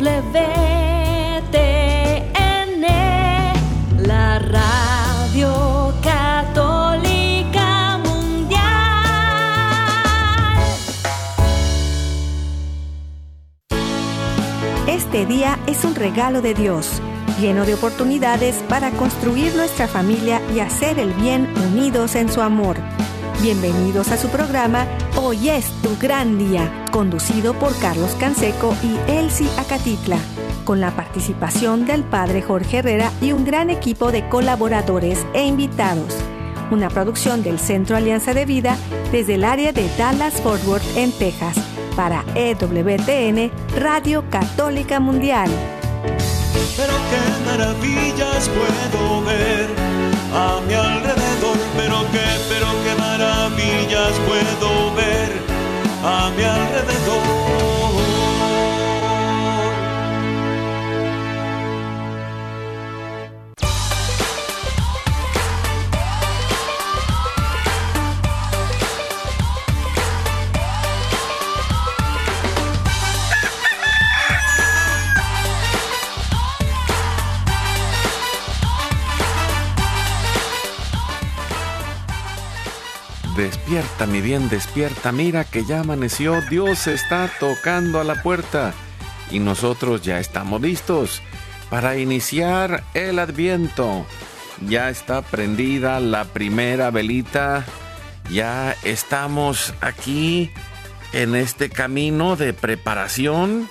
la Radio Católica Mundial. Este día es un regalo de Dios, lleno de oportunidades para construir nuestra familia y hacer el bien unidos en su amor. Bienvenidos a su programa Hoy es tu gran día, conducido por Carlos Canseco y Elsie Acatitla, con la participación del Padre Jorge Herrera y un gran equipo de colaboradores e invitados. Una producción del Centro Alianza de Vida desde el área de Dallas-Fort Worth en Texas, para EWTN, Radio Católica Mundial. Pero qué maravillas puedo ver a mi alrededor, pero qué maravillas puedo ver a mi alrededor. Despierta, mi bien, despierta, mira que ya amaneció, Dios está tocando a la puerta y nosotros ya estamos listos para iniciar el Adviento. Ya está prendida la primera velita, ya estamos aquí en este camino de preparación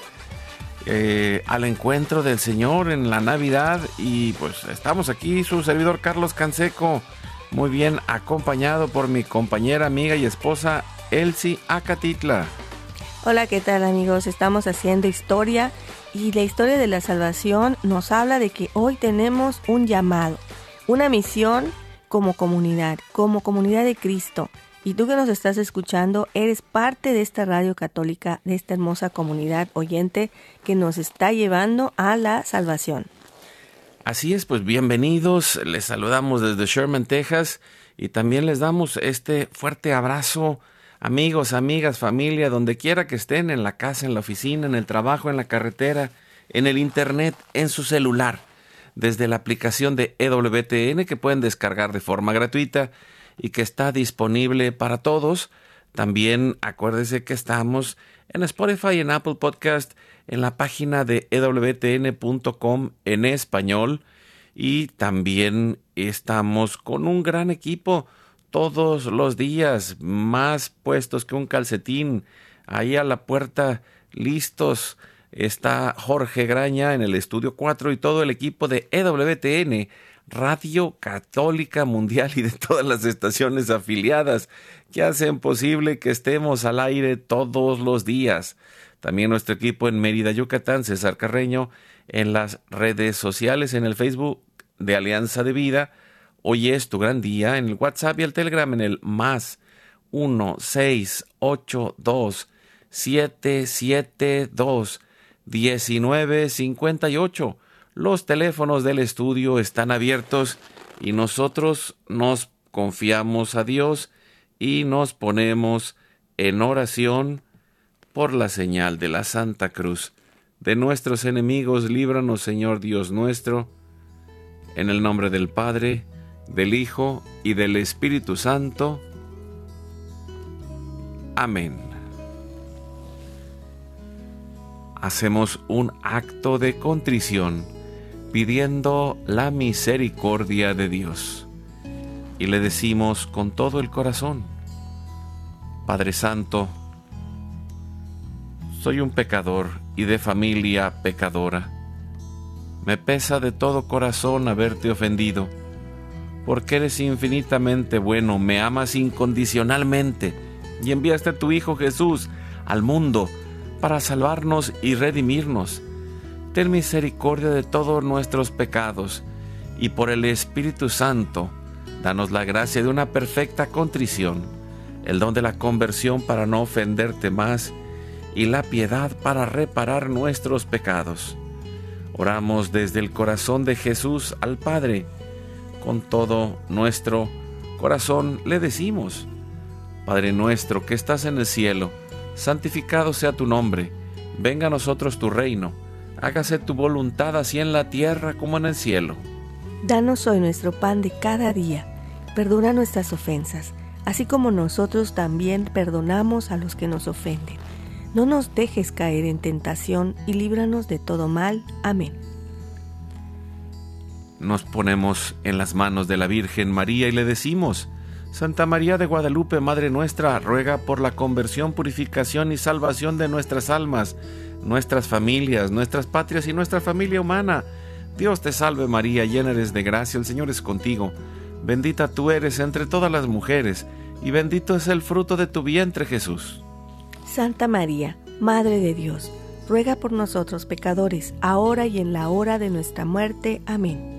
al encuentro del Señor en la Navidad y pues estamos aquí, su servidor Carlos Canseco. Muy bien, acompañado por mi compañera, amiga y esposa, Elsie Acatitla. Hola, ¿qué tal, amigos? Estamos haciendo historia y la historia de la salvación nos habla de que hoy tenemos un llamado, una misión como comunidad de Cristo. Y tú que nos estás escuchando, eres parte de esta radio católica, de esta hermosa comunidad oyente que nos está llevando a la salvación. Así es, pues bienvenidos, les saludamos desde Sherman, Texas, y también les damos este fuerte abrazo, amigos, amigas, familia, donde quiera que estén, en la casa, en la oficina, en el trabajo, en la carretera, en el internet, en su celular, desde la aplicación de EWTN que pueden descargar de forma gratuita y que está disponible para todos. También acuérdense que estamos en Spotify, en Apple Podcast, en la página de EWTN.com en español, y también estamos con un gran equipo todos los días, más puestos que un calcetín, ahí a la puerta, listos. Está Jorge Graña en el estudio 4 y todo el equipo de EWTN, Radio Católica Mundial, y de todas las estaciones afiliadas que hacen posible que estemos al aire todos los días. También nuestro equipo en Mérida, Yucatán, César Carreño, en las redes sociales, en el Facebook de Alianza de Vida, Hoy es tu gran día, en el WhatsApp y el Telegram en el más 1-682-772-1958. Los teléfonos del estudio están abiertos y nosotros nos confiamos a Dios y nos ponemos en oración por la señal de la Santa Cruz. De nuestros enemigos, líbranos, Señor Dios nuestro, en el nombre del Padre, del Hijo y del Espíritu Santo. Amén. Hacemos un acto de contrición, pidiendo la misericordia de Dios. Y le decimos con todo el corazón: Padre Santo, soy un pecador y de familia pecadora. Me pesa de todo corazón haberte ofendido, porque eres infinitamente bueno, me amas incondicionalmente y enviaste a tu Hijo Jesús al mundo para salvarnos y redimirnos. Ten misericordia de todos nuestros pecados y por el Espíritu Santo, danos la gracia de una perfecta contrición, el don de la conversión para no ofenderte más y la piedad para reparar nuestros pecados. Oramos desde el corazón de Jesús al Padre. Con todo nuestro corazón le decimos: Padre nuestro que estás en el cielo, santificado sea tu nombre. Venga a nosotros tu reino. Hágase tu voluntad así en la tierra como en el cielo. Danos hoy nuestro pan de cada día. Perdona nuestras ofensas, así como nosotros también perdonamos a los que nos ofenden. No nos dejes caer en tentación y líbranos de todo mal. Amén. Nos ponemos en las manos de la Virgen María y le decimos: Santa María de Guadalupe, Madre nuestra, ruega por la conversión, purificación y salvación de nuestras almas, nuestras familias, nuestras patrias y nuestra familia humana. Dios te salve María, llena eres de gracia, el Señor es contigo. Bendita tú eres entre todas las mujeres, y bendito es el fruto de tu vientre, Jesús. Santa María, Madre de Dios, ruega por nosotros pecadores, ahora y en la hora de nuestra muerte. Amén.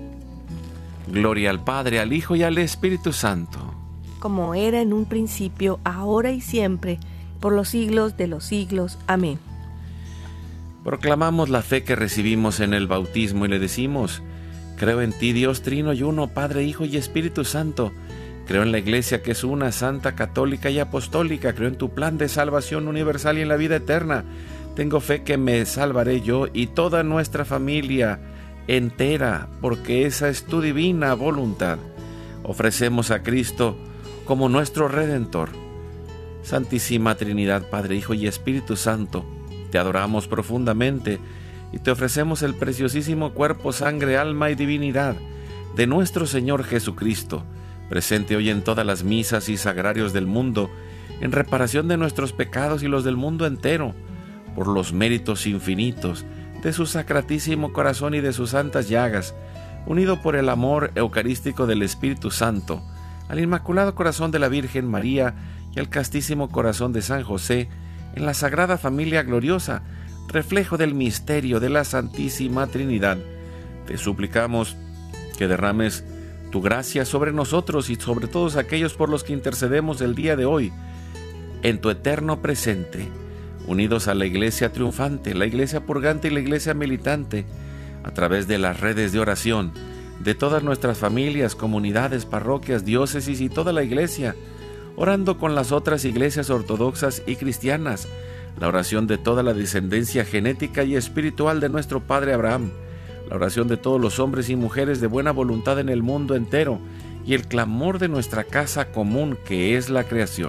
Gloria al Padre, al Hijo y al Espíritu Santo. Como era en un principio, ahora y siempre, por los siglos de los siglos. Amén. Proclamamos la fe que recibimos en el bautismo y le decimos: creo en ti, Dios trino y uno, Padre, Hijo y Espíritu Santo. Creo en la Iglesia que es una, santa, católica y apostólica. Creo en tu plan de salvación universal y en la vida eterna. Tengo fe que me salvaré yo y toda nuestra familia entera, porque esa es tu divina voluntad. Ofrecemos a Cristo como nuestro Redentor. Santísima Trinidad, Padre, Hijo y Espíritu Santo, te adoramos profundamente y te ofrecemos el preciosísimo cuerpo, sangre, alma y divinidad de nuestro Señor Jesucristo, presente hoy en todas las misas y sagrarios del mundo, en reparación de nuestros pecados y los del mundo entero, por los méritos infinitos de su sacratísimo corazón y de sus santas llagas, unido por el amor eucarístico del Espíritu Santo, al Inmaculado Corazón de la Virgen María y al castísimo corazón de San José, en la Sagrada Familia Gloriosa, reflejo del misterio de la Santísima Trinidad. Te suplicamos que derrames tu gracia sobre nosotros y sobre todos aquellos por los que intercedemos el día de hoy, en tu eterno presente, unidos a la Iglesia triunfante, la Iglesia purgante y la Iglesia militante, a través de las redes de oración, de todas nuestras familias, comunidades, parroquias, diócesis y toda la Iglesia, orando con las otras iglesias ortodoxas y cristianas, la oración de toda la descendencia genética y espiritual de nuestro Padre Abraham, la oración de todos los hombres y mujeres de buena voluntad en el mundo entero y el clamor de nuestra casa común que es la creación.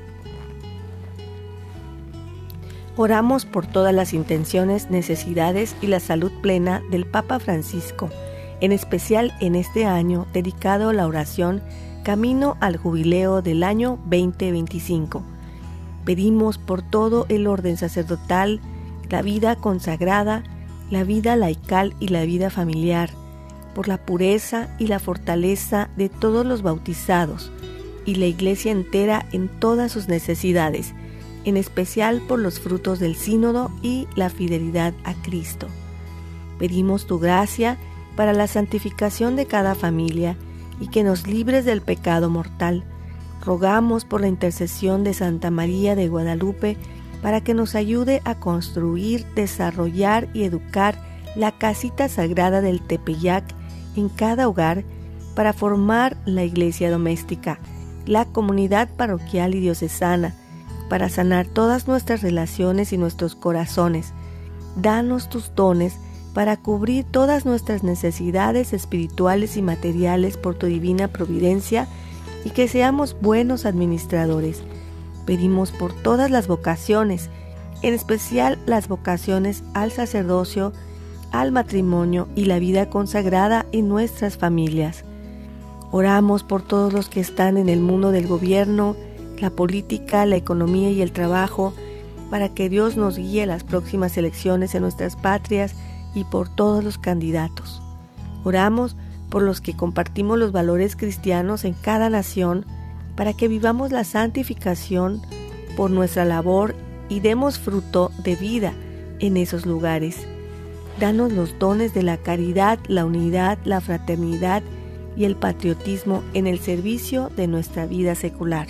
Oramos por todas las intenciones, necesidades y la salud plena del Papa Francisco, en especial en este año dedicado a la oración camino al jubileo del año 2025. Pedimos por todo el orden sacerdotal, la vida consagrada, la vida laical y la vida familiar, por la pureza y la fortaleza de todos los bautizados y la Iglesia entera en todas sus necesidades, en especial por los frutos del sínodo y la fidelidad a Cristo. Pedimos tu gracia para la santificación de cada familia y que nos libres del pecado mortal. Rogamos por la intercesión de Santa María de Guadalupe para que nos ayude a construir, desarrollar y educar la casita sagrada del Tepeyac en cada hogar para formar la iglesia doméstica, la comunidad parroquial y diocesana, para sanar todas nuestras relaciones y nuestros corazones. Danos tus dones para cubrir todas nuestras necesidades espirituales y materiales por tu divina providencia y que seamos buenos administradores. Pedimos por todas las vocaciones, en especial las vocaciones al sacerdocio, al matrimonio y la vida consagrada en nuestras familias. Oramos por todos los que están en el mundo del gobierno, la política, la economía y el trabajo, para que Dios nos guíe a las próximas elecciones en nuestras patrias y por todos los candidatos. Oramos por los que compartimos los valores cristianos en cada nación, para que vivamos la santificación por nuestra labor y demos fruto de vida en esos lugares. Danos los dones de la caridad, la unidad, la fraternidad y el patriotismo en el servicio de nuestra vida secular.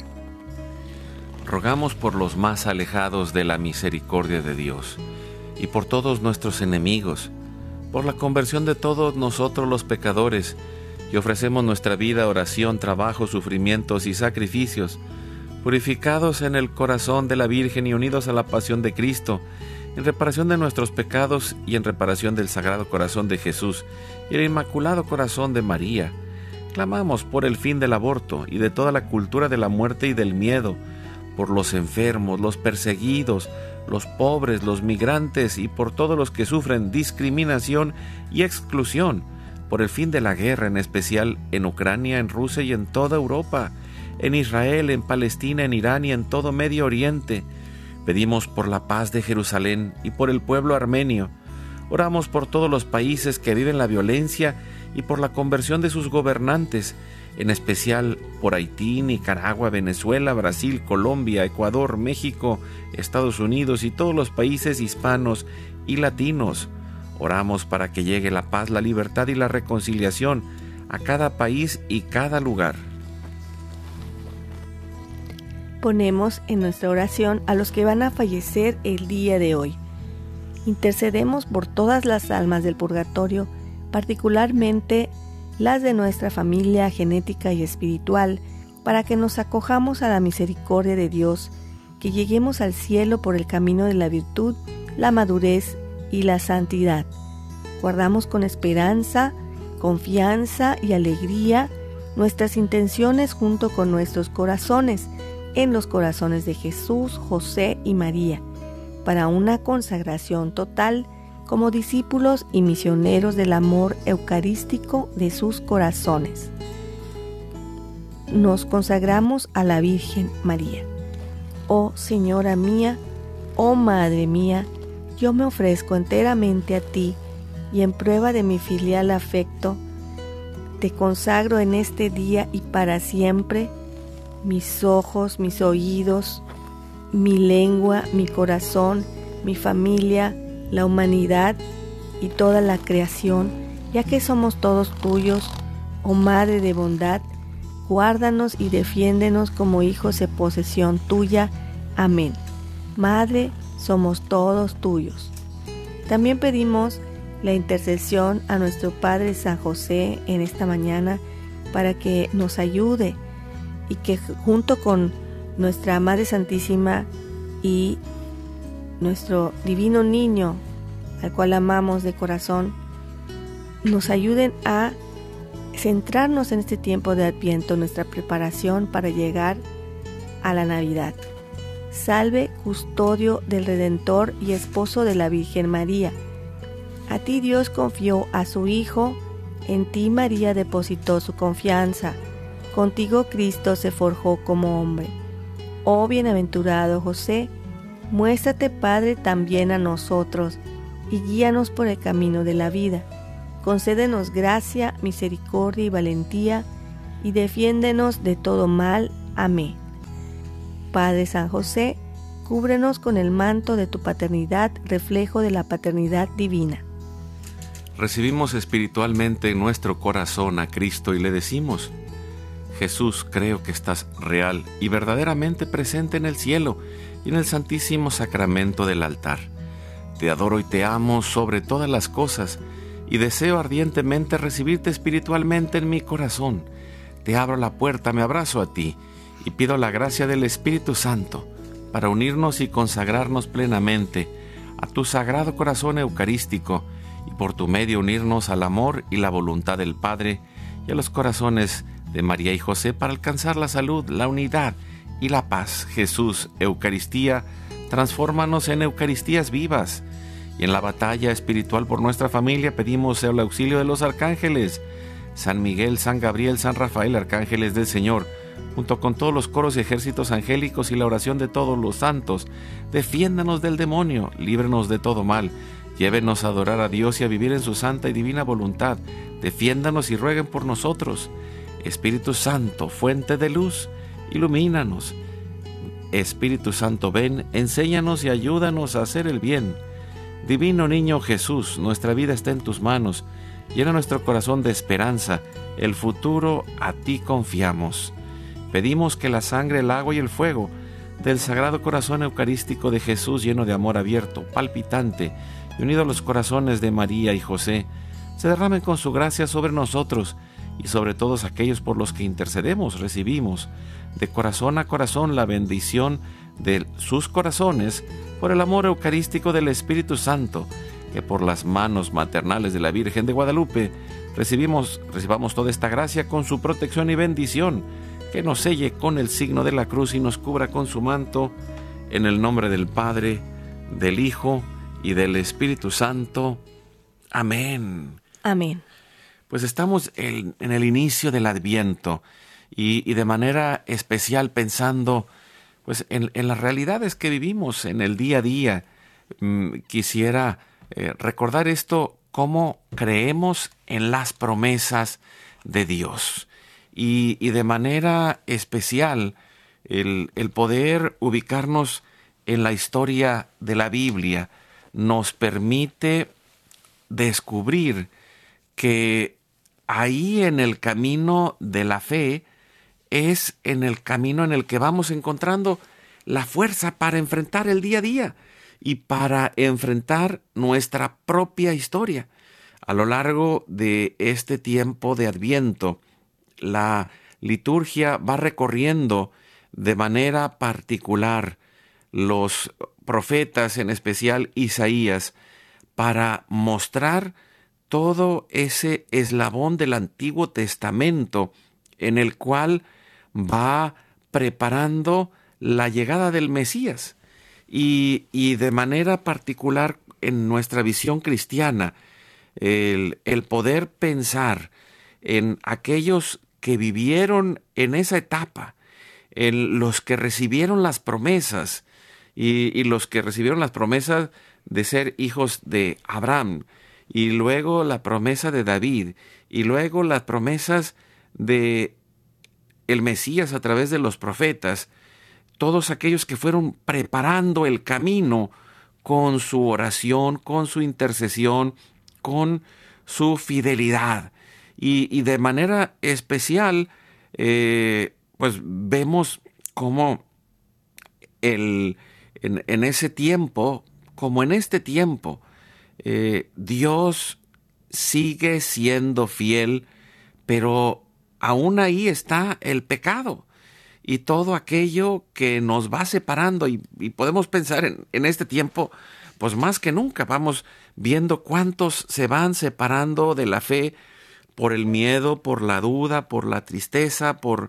Rogamos por los más alejados de la misericordia de Dios y por todos nuestros enemigos, por la conversión de todos nosotros los pecadores, y ofrecemos nuestra vida, oración, trabajo, sufrimientos y sacrificios, purificados en el corazón de la Virgen y unidos a la pasión de Cristo, en reparación de nuestros pecados y en reparación del Sagrado Corazón de Jesús y el Inmaculado Corazón de María. Clamamos por el fin del aborto y de toda la cultura de la muerte y del miedo, por los enfermos, los perseguidos, los pobres, los migrantes y por todos los que sufren discriminación y exclusión, por el fin de la guerra, en especial en Ucrania, en Rusia y en toda Europa, en Israel, en Palestina, en Irán y en todo Medio Oriente. Pedimos por la paz de Jerusalén y por el pueblo armenio. Oramos por todos los países que viven la violencia y por la conversión de sus gobernantes, en especial por Haití, Nicaragua, Venezuela, Brasil, Colombia, Ecuador, México, Estados Unidos y todos los países hispanos y latinos. Oramos para que llegue la paz, la libertad y la reconciliación a cada país y cada lugar. Ponemos en nuestra oración a los que van a fallecer el día de hoy. Intercedemos por todas las almas del purgatorio, particularmente las de nuestra familia genética y espiritual, para que nos acojamos a la misericordia de Dios, que lleguemos al cielo por el camino de la virtud, la madurez y la santidad. Guardamos con esperanza, confianza y alegría nuestras intenciones junto con nuestros corazones, en los corazones de Jesús, José y María, para una consagración total como discípulos y misioneros del amor eucarístico de sus corazones. Nos consagramos a la Virgen María. Oh Señora mía, oh Madre mía, yo me ofrezco enteramente a ti y en prueba de mi filial afecto, te consagro en este día y para siempre mis ojos, mis oídos, mi lengua, mi corazón, mi familia, la humanidad y toda la creación, ya que somos todos tuyos, oh Madre de bondad, guárdanos y defiéndenos como hijos de posesión tuya. Amén. Madre, somos todos tuyos. También pedimos la intercesión a nuestro Padre San José en esta mañana para que nos ayude y que junto con nuestra Madre Santísima y nuestro Divino Niño, al cual amamos de corazón, nos ayuden a centrarnos en este tiempo de Adviento, nuestra preparación para llegar a la Navidad. Salve, custodio del Redentor y esposo de la Virgen María. A ti Dios confió a su Hijo, en ti María depositó su confianza. Contigo Cristo se forjó como hombre. Oh bienaventurado José, muéstrate Padre también a nosotros y guíanos por el camino de la vida. Concédenos gracia, misericordia y valentía y defiéndenos de todo mal. Amén. Padre San José, cúbrenos con el manto de tu paternidad, reflejo de la paternidad divina. Recibimos espiritualmente en nuestro corazón a Cristo y le decimos: Jesús, creo que estás real y verdaderamente presente en el cielo y en el santísimo sacramento del altar. Te adoro y te amo sobre todas las cosas y deseo ardientemente recibirte espiritualmente en mi corazón. Te abro la puerta, me abrazo a ti y pido la gracia del Espíritu Santo para unirnos y consagrarnos plenamente a tu sagrado corazón eucarístico y por tu medio unirnos al amor y la voluntad del Padre y a los corazones de María y José para alcanzar la salud, la unidad y la paz. Jesús, Eucaristía, transfórmanos en Eucaristías vivas. Y en la batalla espiritual por nuestra familia pedimos el auxilio de los arcángeles, San Miguel, San Gabriel, San Rafael, arcángeles del Señor, junto con todos los coros y ejércitos angélicos y la oración de todos los santos. Defiéndanos del demonio, líbranos de todo mal, llévenos a adorar a Dios y a vivir en su santa y divina voluntad. Defiéndanos y rueguen por nosotros. Espíritu Santo, fuente de luz, ilumínanos. Espíritu Santo, ven, enséñanos y ayúdanos a hacer el bien. Divino Niño Jesús, nuestra vida está en tus manos. Llena nuestro corazón de esperanza. El futuro a ti confiamos. Pedimos que la sangre, el agua y el fuego del Sagrado Corazón Eucarístico de Jesús, lleno de amor abierto, palpitante y unido a los corazones de María y José, se derramen con su gracia sobre nosotros y sobre todos aquellos por los que intercedemos. Recibimos de corazón a corazón la bendición de sus corazones por el amor eucarístico del Espíritu Santo, que por las manos maternales de la Virgen de Guadalupe recibamos toda esta gracia con su protección y bendición, que nos selle con el signo de la cruz y nos cubra con su manto, en el nombre del Padre, del Hijo y del Espíritu Santo. Amén. Amén. Pues estamos en el inicio del Adviento y de manera especial pensando pues en las realidades que vivimos en el día a día. Quisiera recordar esto, cómo creemos en las promesas de Dios y de manera especial el poder ubicarnos en la historia de la Biblia nos permite descubrir que ahí en el camino de la fe es en el camino en el que vamos encontrando la fuerza para enfrentar el día a día y para enfrentar nuestra propia historia. A lo largo de este tiempo de Adviento, la liturgia va recorriendo de manera particular los profetas, en especial Isaías, para mostrar todo ese eslabón del Antiguo Testamento en el cual va preparando la llegada del Mesías. Y de manera particular en nuestra visión cristiana, el poder pensar en aquellos que vivieron en esa etapa, en los que recibieron las promesas y los que recibieron las promesas de ser hijos de Abraham, y luego la promesa de David, y luego las promesas de el Mesías a través de los profetas, todos aquellos que fueron preparando el camino con su oración, con su intercesión, con su fidelidad. Y de manera especial, pues vemos cómo en ese tiempo, como en este tiempo, Dios sigue siendo fiel, pero aún ahí está el pecado y todo aquello que nos va separando, y podemos pensar en este tiempo, pues más que nunca vamos viendo cuántos se van separando de la fe por el miedo, por la duda, por la tristeza, por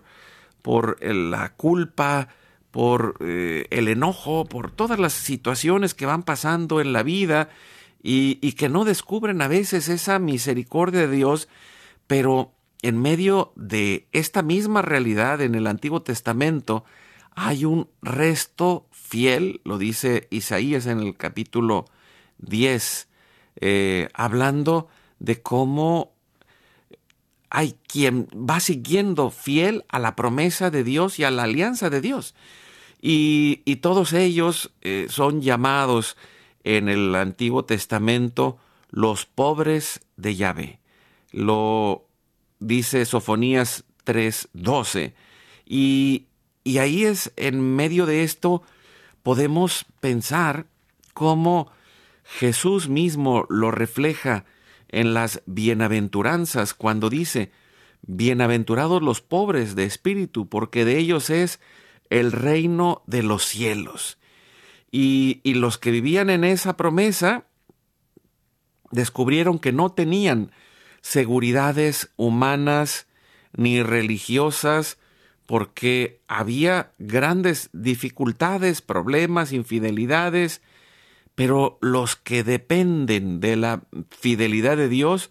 la culpa, por el enojo, por todas las situaciones que van pasando en la vida y que no descubren a veces esa misericordia de Dios, pero en medio de esta misma realidad en el Antiguo Testamento hay un resto fiel, lo dice Isaías en el capítulo 10, hablando de cómo hay quien va siguiendo fiel a la promesa de Dios y a la alianza de Dios. Y todos ellos son llamados en el Antiguo Testamento los pobres de Yahvé. Lo dice Sofonías 3:12. Y ahí es, en medio de esto, podemos pensar cómo Jesús mismo lo refleja en las bienaventuranzas cuando dice: bienaventurados los pobres de espíritu, porque de ellos es el reino de los cielos. Y los que vivían en esa promesa descubrieron que no tenían seguridades humanas ni religiosas, porque había grandes dificultades, problemas, infidelidades, pero los que dependen de la fidelidad de Dios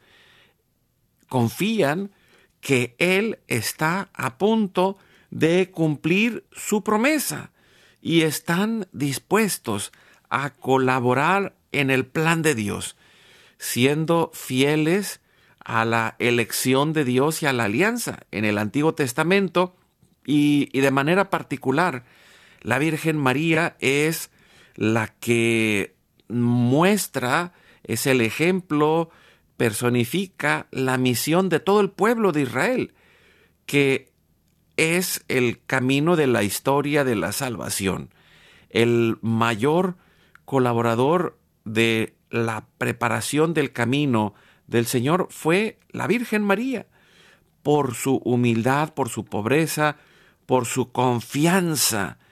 confían que Él está a punto de cumplir su promesa y están dispuestos a colaborar en el plan de Dios, siendo fieles a la elección de Dios y a la alianza en el Antiguo Testamento. Y de manera particular, la Virgen María es la que muestra, es el ejemplo, personifica la misión de todo el pueblo de Israel, que es el camino de la historia de la salvación. El mayor colaborador de la preparación del camino del Señor fue la Virgen María, por su humildad, por su pobreza, por su confianza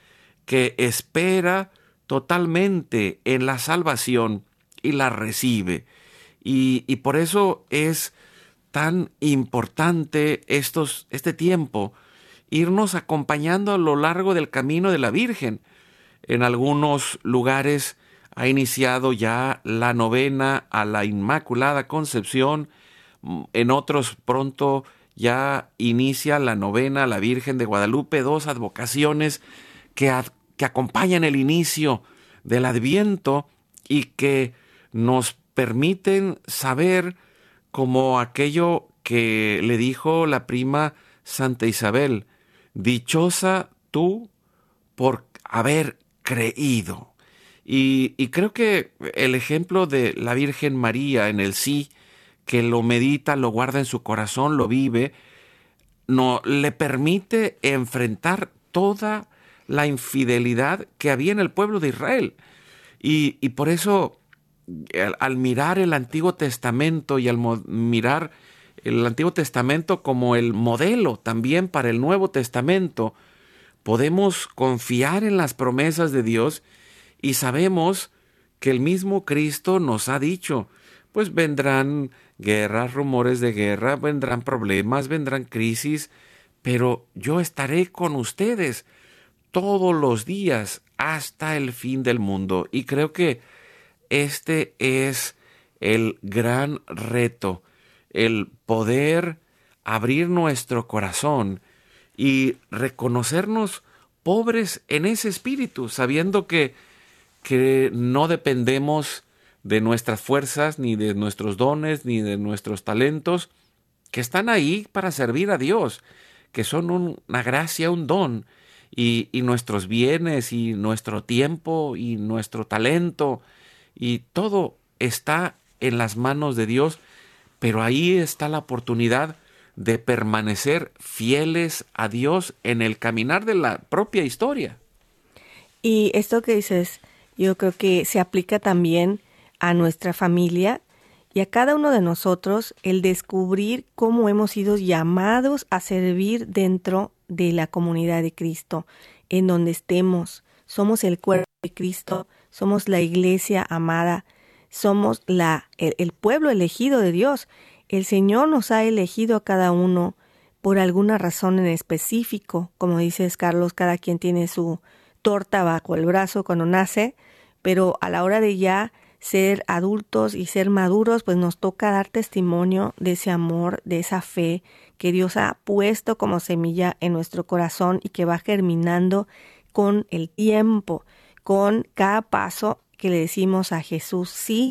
que espera totalmente en la salvación y la recibe. Y por eso es tan importante este tiempo, irnos acompañando a lo largo del camino de la Virgen. En algunos lugares ha iniciado ya la novena a la Inmaculada Concepción, en otros pronto ya inicia la novena a la Virgen de Guadalupe, 2 advocaciones que acompañan el inicio del Adviento y que nos permiten saber, como aquello que le dijo la prima Santa Isabel: dichosa tú por haber creído. Y creo que el ejemplo de la Virgen María en el sí, que lo medita, lo guarda en su corazón, lo vive, no le permite enfrentar toda la infidelidad que había en el pueblo de Israel. Y por eso, al mirar el Antiguo Testamento y al mirar el Antiguo Testamento como el modelo también para el Nuevo Testamento, podemos confiar en las promesas de Dios y sabemos que el mismo Cristo nos ha dicho, pues vendrán guerras, rumores de guerra, vendrán problemas, vendrán crisis, pero yo estaré con ustedes todos los días hasta el fin del mundo. Y creo que este es el gran reto, el poder abrir nuestro corazón y reconocernos pobres en ese espíritu, sabiendo que no dependemos de nuestras fuerzas, ni de nuestros dones, ni de nuestros talentos, que están ahí para servir a Dios, que son una gracia, un don, y nuestros bienes, y nuestro tiempo, y nuestro talento, y todo está en las manos de Dios, pero ahí está la oportunidad de permanecer fieles a Dios en el caminar de la propia historia. Y esto que dices, yo creo que se aplica también a nuestra familia y a cada uno de nosotros, el descubrir cómo hemos sido llamados a servir dentro de la comunidad de Cristo, en donde estemos. Somos el cuerpo de Cristo, somos la iglesia amada, somos el pueblo elegido de Dios. El Señor nos ha elegido a cada uno por alguna razón en específico. Como dices, Carlos, cada quien tiene su torta bajo el brazo cuando nace, pero a la hora de ya ser adultos y ser maduros, pues nos toca dar testimonio de ese amor, de esa fe que Dios ha puesto como semilla en nuestro corazón y que va germinando con el tiempo, con cada paso que le decimos a Jesús: sí,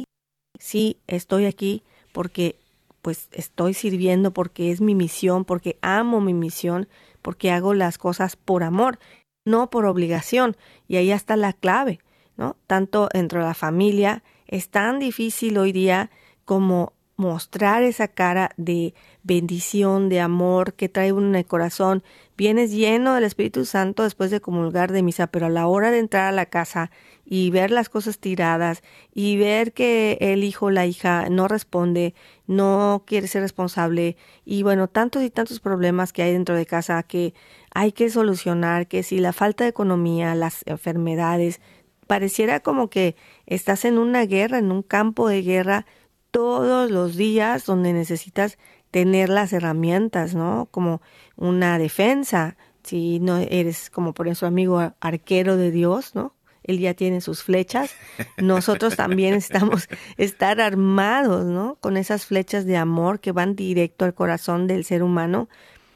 estoy aquí porque pues estoy sirviendo, porque es mi misión, porque amo mi misión, porque hago las cosas por amor, no por obligación. Y ahí está la clave, ¿no? Tanto dentro de la familia, es tan difícil hoy día como mostrar esa cara de bendición, de amor que trae uno en el corazón. Vienes lleno del Espíritu Santo después de comulgar de misa, pero a la hora de entrar a la casa y ver las cosas tiradas y ver que el hijo o la hija no responde, no quiere ser responsable, y bueno, tantos y tantos problemas que hay dentro de casa que hay que solucionar, que si la falta de economía, las enfermedades, pareciera como que estás en una guerra, en un campo de guerra todos los días, donde necesitas tener las herramientas, ¿no? Como una defensa. Si no eres como por eso amigo arquero de Dios, ¿no? Él ya tiene sus flechas. Nosotros también necesitamos estar armados, ¿no? Con esas flechas de amor que van directo al corazón del ser humano.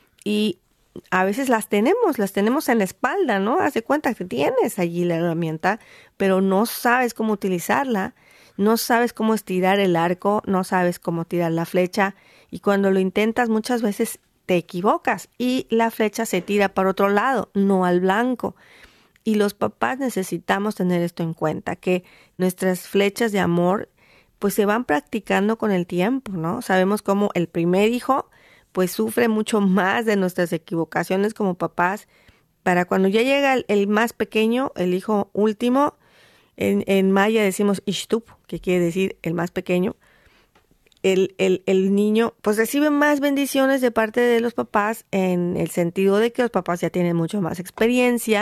Y a veces las tenemos en la espalda, ¿no? Haz de cuenta que tienes allí la herramienta, pero no sabes cómo utilizarla, no sabes cómo estirar el arco, no sabes cómo tirar la flecha, y cuando lo intentas muchas veces te equivocas y la flecha se tira para otro lado, no al blanco. Y los papás necesitamos tener esto en cuenta, que nuestras flechas de amor pues se van practicando con el tiempo, ¿no? Sabemos cómo el primer hijo pues sufre mucho más de nuestras equivocaciones como papás. Para cuando ya llega el más pequeño, el hijo último, en maya decimos Ishtup, que quiere decir el más pequeño, el niño pues recibe más bendiciones de parte de los papás, en el sentido de que los papás ya tienen mucho más experiencia,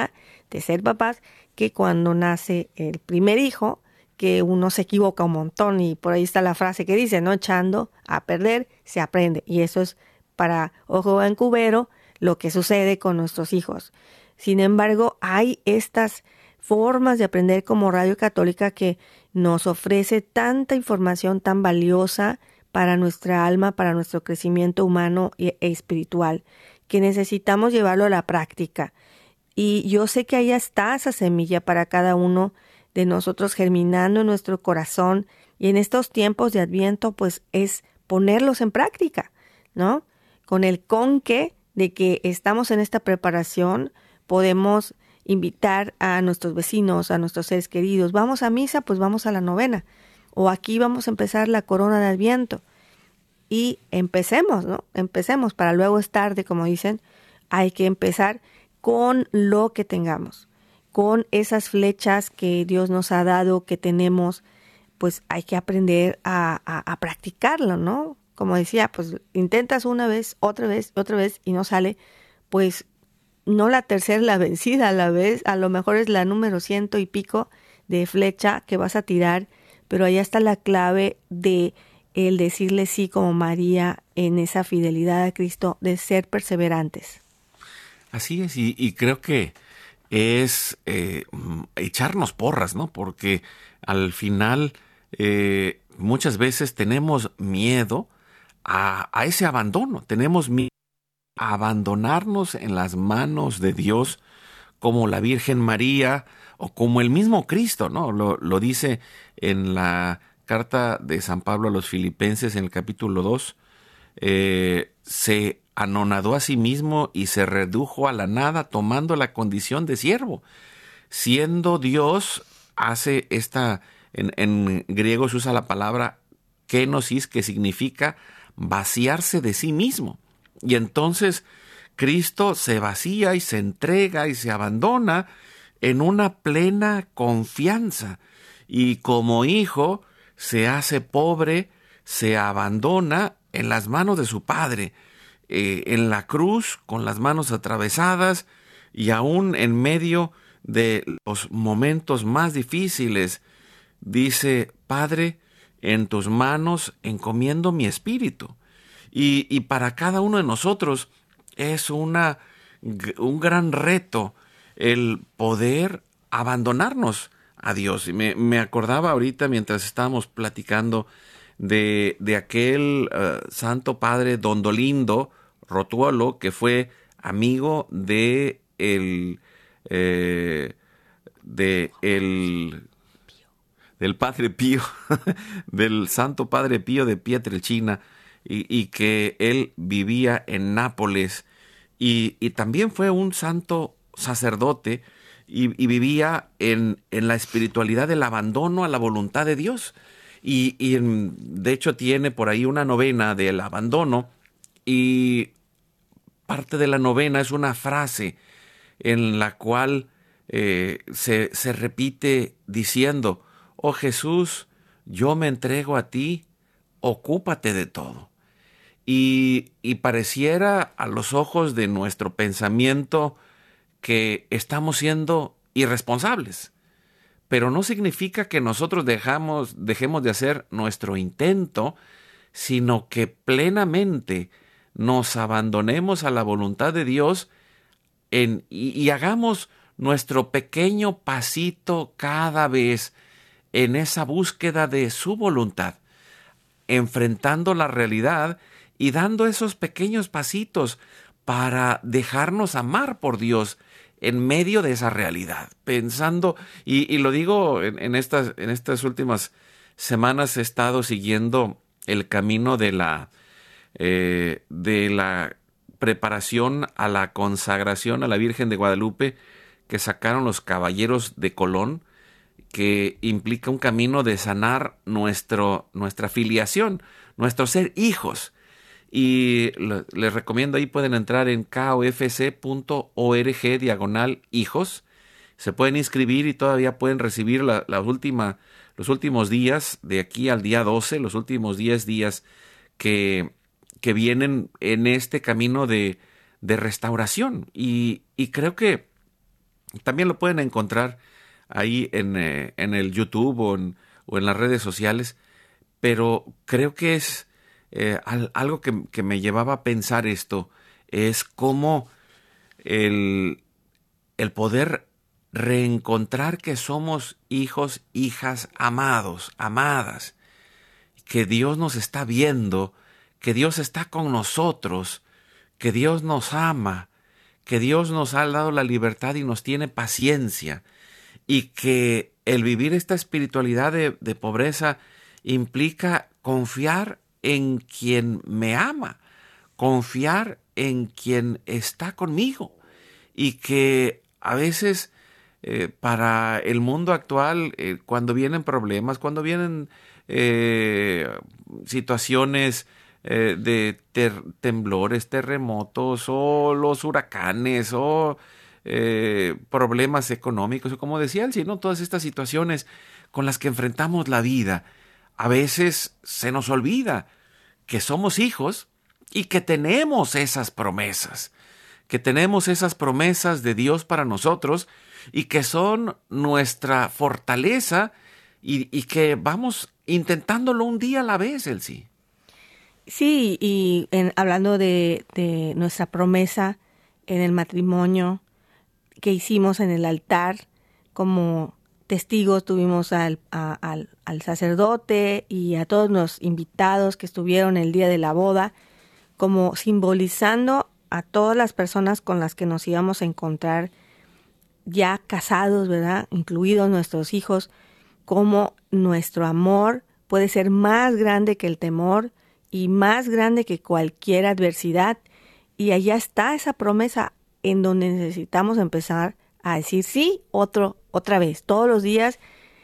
de ser papás, que cuando nace el primer hijo, que uno se equivoca un montón, y por ahí está la frase que dice, ¿no? Echando a perder se aprende, y eso es para ojo buen cubero lo que sucede con nuestros hijos. Sin embargo, hay estas formas de aprender como Radio Católica que nos ofrece tanta información tan valiosa para nuestra alma, para nuestro crecimiento humano e espiritual, que necesitamos llevarlo a la práctica. Y yo sé que ahí está esa semilla para cada uno de nosotros germinando en nuestro corazón, y en estos tiempos de Adviento pues es ponerlos en práctica, ¿no? Con el conque de que estamos en esta preparación, podemos invitar a nuestros vecinos, a nuestros seres queridos. Vamos a misa, pues vamos a la novena. O aquí vamos a empezar la corona de Adviento. Y empecemos, ¿no? Empecemos, para luego es tarde, como dicen. Hay que empezar con lo que tengamos, con esas flechas que Dios nos ha dado, que tenemos, pues hay que aprender a practicarlo, ¿no? Como decía, pues intentas una vez, otra vez y no sale, pues no la tercera la vencida, a la vez, a lo mejor es la número 100 y pico de flecha que vas a tirar, pero ahí está la clave de el decirle sí como María en esa fidelidad a Cristo, de ser perseverantes. Así es, y creo que es echarnos porras, ¿no? Porque al final muchas veces tenemos miedo a ese abandono, tenemos miedo a abandonarnos en las manos de Dios, como la Virgen María o como el mismo Cristo, ¿no? Lo dice en la carta de San Pablo a los Filipenses en el capítulo 2, se anonadó a sí mismo y se redujo a la nada, tomando la condición de siervo. Siendo Dios, hace en griego se usa la palabra kenosis, que significa vaciarse de sí mismo. Y entonces Cristo se vacía y se entrega y se abandona en una plena confianza. Y como hijo se hace pobre, se abandona en las manos de su Padre, en la cruz, con las manos atravesadas, y aún en medio de los momentos más difíciles, dice: Padre, en tus manos encomiendo mi espíritu. Y para cada uno de nosotros es un gran reto el poder abandonarnos a Dios. Y me acordaba ahorita, mientras estábamos platicando, de aquel santo padre Don Dolindo Rotuolo, que fue amigo del Padre Pío, del Santo Padre Pío de Pietrelcina, y que él vivía en Nápoles, y también fue un santo sacerdote, y vivía en la espiritualidad del abandono a la voluntad de Dios. Y de hecho tiene por ahí una novena del abandono, y parte de la novena es una frase en la cual se repite diciendo: Oh Jesús, yo me entrego a ti, ocúpate de todo. Y pareciera a los ojos de nuestro pensamiento que estamos siendo irresponsables, pero no significa que nosotros dejemos de hacer nuestro intento, sino que plenamente nos abandonemos a la voluntad de Dios y hagamos nuestro pequeño pasito cada vez en esa búsqueda de su voluntad, enfrentando la realidad y dando esos pequeños pasitos para dejarnos amar por Dios en medio de esa realidad. Pensando, y lo digo en estas últimas semanas, he estado siguiendo el camino de la preparación a la consagración a la Virgen de Guadalupe que sacaron los caballeros de Colón, que implica un camino de sanar nuestra filiación, nuestro ser hijos. Y les recomiendo, ahí pueden entrar en kofc.org/hijos. Se pueden inscribir y todavía pueden recibir los últimos días, de aquí al día 12, los últimos 10 días que vienen en este camino de restauración. Y creo que También lo pueden encontrar ahí en el YouTube o en las redes sociales, pero creo que es algo que me llevaba a pensar esto, es cómo el poder reencontrar que somos hijos, hijas amados, amadas, que Dios nos está viendo, que Dios está con nosotros, que Dios nos ama, que Dios nos ha dado la libertad y nos tiene paciencia, y que el vivir esta espiritualidad de pobreza implica confiar en quien me ama, confiar en quien está conmigo, y que a veces para el mundo actual, cuando vienen problemas, cuando vienen situaciones de temblores, terremotos o los huracanes o problemas económicos, o como decía Elsie, ¿no? Todas estas situaciones con las que enfrentamos la vida, a veces se nos olvida que somos hijos y que tenemos esas promesas, de Dios para nosotros, y que son nuestra fortaleza, y que vamos intentándolo un día a la vez, Elsie. Sí, y hablando de nuestra promesa en el matrimonio que hicimos en el altar, como testigos tuvimos al sacerdote y a todos los invitados que estuvieron el día de la boda, como simbolizando a todas las personas con las que nos íbamos a encontrar ya casados, ¿verdad? Incluidos nuestros hijos, como nuestro amor puede ser más grande que el temor y más grande que cualquier adversidad. Y allá está esa promesa en donde necesitamos empezar a decir sí, otra vez, todos los días.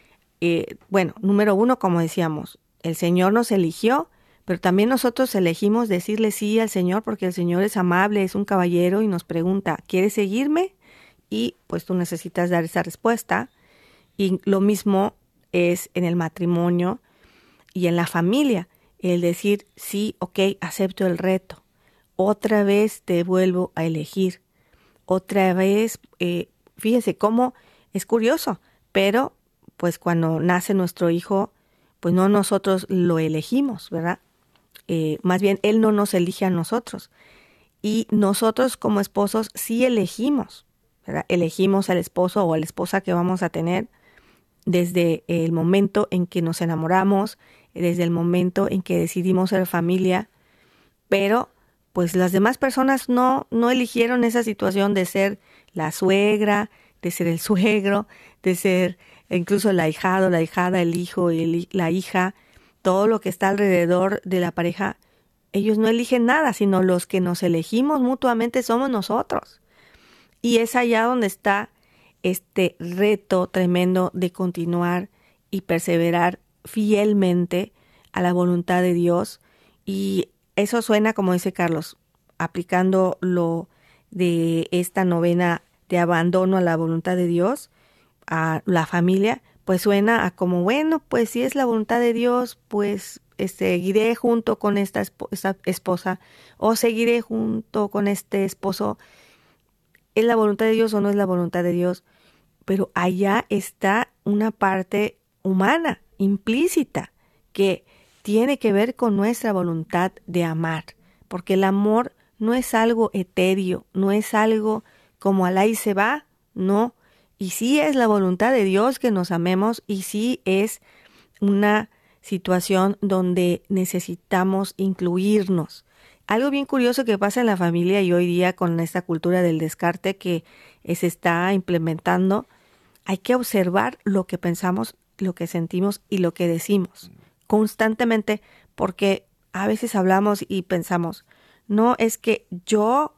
Bueno, número 1, como decíamos, el Señor nos eligió, pero también nosotros elegimos decirle sí al Señor, porque el Señor es amable, es un caballero y nos pregunta, ¿quieres seguirme? Y pues tú necesitas dar esa respuesta. Y lo mismo es en el matrimonio y en la familia, el decir sí, ok, acepto el reto, otra vez te vuelvo a elegir, otra vez, fíjese cómo es curioso, pero pues cuando nace nuestro hijo, pues no nosotros lo elegimos, ¿verdad? Más bien Él no nos elige a nosotros, y nosotros como esposos sí elegimos, ¿verdad? Elegimos al esposo o a la esposa que vamos a tener desde el momento en que nos enamoramos, desde el momento en que decidimos ser familia, pero pues las demás personas no eligieron esa situación de ser la suegra, de ser el suegro, de ser incluso el ahijado, la ahijada, el hijo y la hija, todo lo que está alrededor de la pareja. Ellos no eligen nada, sino los que nos elegimos mutuamente somos nosotros. Y es allá donde está este reto tremendo de continuar y perseverar fielmente a la voluntad de Dios. Y eso suena, como dice Carlos, aplicando lo de esta novena de abandono a la voluntad de Dios, a la familia, pues suena a como, bueno, pues si es la voluntad de Dios, pues seguiré junto con esta esposa, o seguiré junto con este esposo. ¿Es la voluntad de Dios o no es la voluntad de Dios? Pero allá está una parte humana, implícita, que tiene que ver con nuestra voluntad de amar, porque el amor no es algo etéreo, no es algo como al ahí se va, no, y sí es la voluntad de Dios que nos amemos, y sí es una situación donde necesitamos incluirnos. Algo bien curioso que pasa en la familia y hoy día con esta cultura del descarte que se está implementando, hay que observar lo que pensamos, lo que sentimos y lo que decimos constantemente, porque a veces hablamos y pensamos, no, es que yo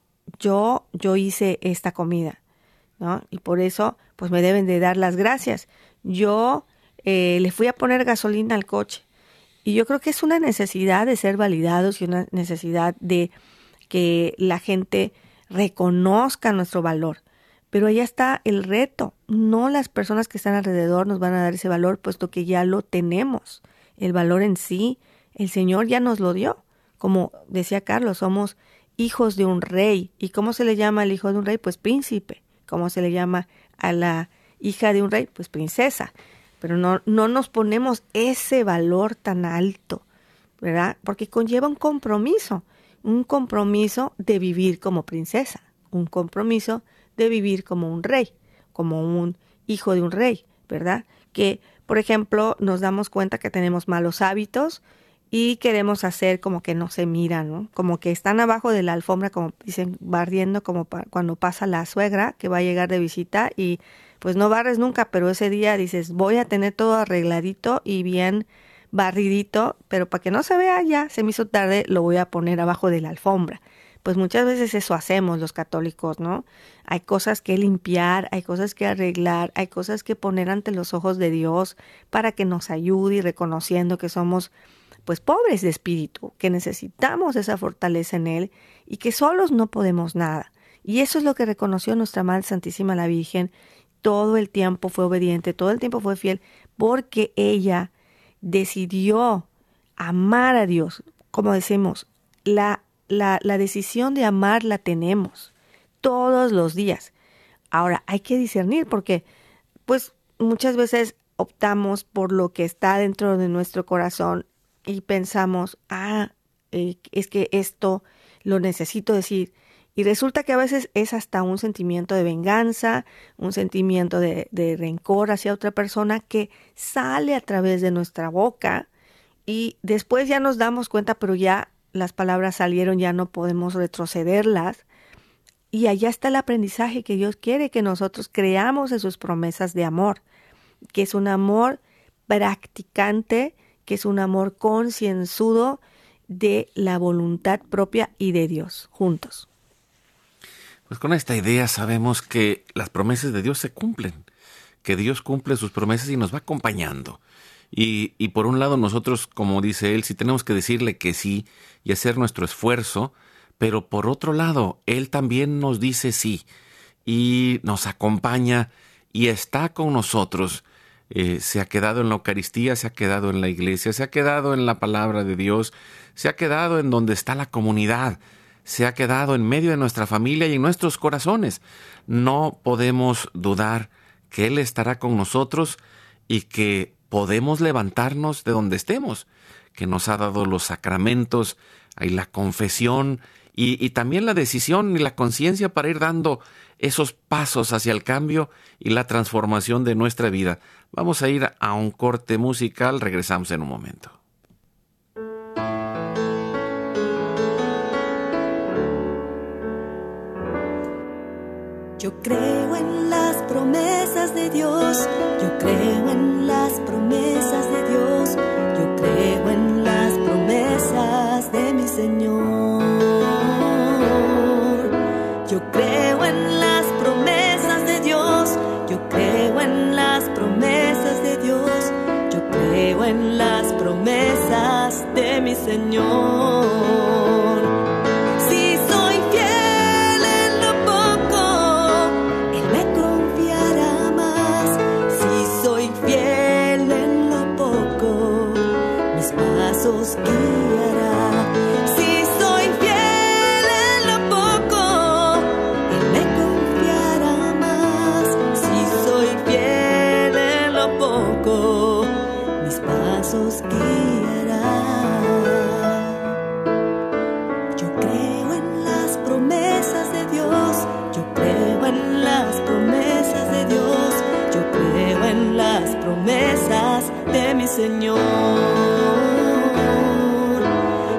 hice esta comida, ¿no? Y por eso pues me deben de dar las gracias. Yo le fui a poner gasolina al coche. Y yo creo que es una necesidad de ser validados y una necesidad de que la gente reconozca nuestro valor. Pero allá está el reto. No las personas que están alrededor nos van a dar ese valor, puesto que ya lo tenemos. El valor en sí, el Señor ya nos lo dio. Como decía Carlos, somos hijos de un rey. ¿Y cómo se le llama al hijo de un rey? Pues príncipe. ¿Cómo se le llama a la hija de un rey, pues princesa. Pero no nos ponemos ese valor tan alto, ¿verdad? Porque conlleva un compromiso de vivir como princesa, un compromiso de vivir como un rey, como un hijo de un rey, ¿verdad? Que, por ejemplo, nos damos cuenta que tenemos malos hábitos y queremos hacer como que no se miran, ¿no? Como que están abajo de la alfombra, como dicen, barriendo, como cuando pasa la suegra que va a llegar de visita y pues no barres nunca, pero ese día dices, voy a tener todo arregladito y bien barridito, pero para que no se vea ya, se me hizo tarde, lo voy a poner abajo de la alfombra. Pues muchas veces eso hacemos los católicos, ¿no? Hay cosas que limpiar, hay cosas que arreglar, hay cosas que poner ante los ojos de Dios para que nos ayude y reconociendo que somos pues pobres de espíritu, que necesitamos esa fortaleza en Él y que solos no podemos nada. Y eso es lo que reconoció nuestra Madre Santísima la Virgen. Todo el tiempo fue obediente, todo el tiempo fue fiel, porque ella decidió amar a Dios. Como decimos, la decisión de amar la tenemos todos los días. Ahora, hay que discernir porque pues muchas veces optamos por lo que está dentro de nuestro corazón y pensamos, es que esto lo necesito decir. Y resulta que a veces es hasta un sentimiento de venganza, un sentimiento de rencor hacia otra persona que sale a través de nuestra boca y después ya nos damos cuenta, pero ya las palabras salieron, ya no podemos retrocederlas. Y allá está el aprendizaje que Dios quiere que nosotros creamos en sus promesas de amor, que es un amor practicante, que es un amor concienzudo de la voluntad propia y de Dios, juntos. Pues con esta idea sabemos que las promesas de Dios se cumplen, que Dios cumple sus promesas y nos va acompañando. Y por un lado nosotros, como dice él, sí tenemos que decirle que sí y hacer nuestro esfuerzo, pero por otro lado, él también nos dice sí y nos acompaña y está con nosotros. Se ha quedado en la Eucaristía, se ha quedado en la iglesia, se ha quedado en la palabra de Dios, se ha quedado en donde está la comunidad, se ha quedado en medio de nuestra familia y en nuestros corazones. No podemos dudar que Él estará con nosotros y que podemos levantarnos de donde estemos, que nos ha dado los sacramentos y la confesión y también la decisión y la conciencia para ir dando esos pasos hacia el cambio y la transformación de nuestra vida. Vamos a ir a un corte musical, regresamos en un momento. Yo creo en las promesas de Dios, yo creo en las promesas de Dios, yo creo en las promesas de mi Señor. Yo creo en las promesas de Dios, yo creo en las promesas de Dios, yo creo en las promesas de mi Señor. Si soy fiel en lo poco, Él me confiará más. Si soy fiel en lo poco, mis pasos guiará. Guiará. Yo creo en las promesas de Dios, yo creo en las promesas de Dios, yo creo en las promesas de mi Señor.